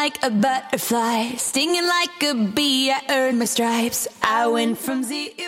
like a butterfly, stinging like a bee. I earned my stripes. I went from zero